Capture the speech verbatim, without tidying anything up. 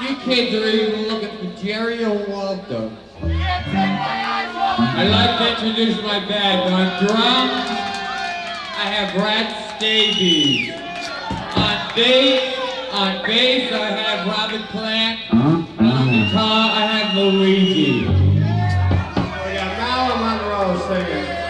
You kids are even looking for Jerry or Walter. I'd like to introduce my band. On drums, I have Brad Davies. On bass, on bass, I have Robert Plant. And on guitar, I have Luigi. We got Marilyn Monroe singing.